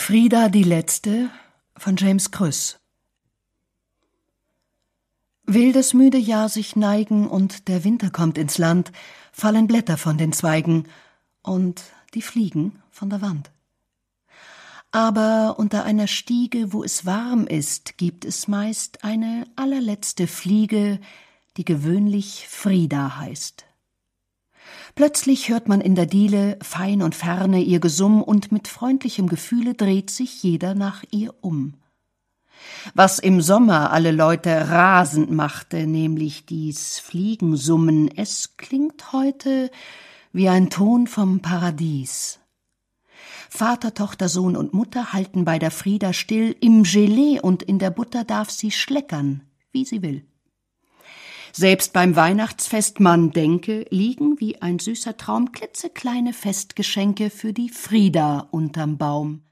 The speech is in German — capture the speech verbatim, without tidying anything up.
Frida die Letzte von James Krüss. Will das müde Jahr sich neigen und der Winter kommt ins Land, fallen Blätter von den Zweigen und die Fliegen von der Wand. Aber unter einer Stiege, wo es warm ist, gibt es meist eine allerletzte Fliege, die gewöhnlich Frida heißt. Plötzlich hört man in der Diele fein und ferne ihr Gesumm, und mit freundlichem Gefühle dreht sich jeder nach ihr um. Was im Sommer alle Leute rasend machte, nämlich dies Fliegensummen, es klingt heute wie ein Ton vom Paradies. Vater, Tochter, Sohn und Mutter halten bei der Frida still, im Gelee und in der Butter darf sie schleckern, wie sie will. Selbst beim Weihnachtsfest, man denke, liegen wie ein süßer Traum klitzekleine Festgeschenke für die Frida unterm Baum.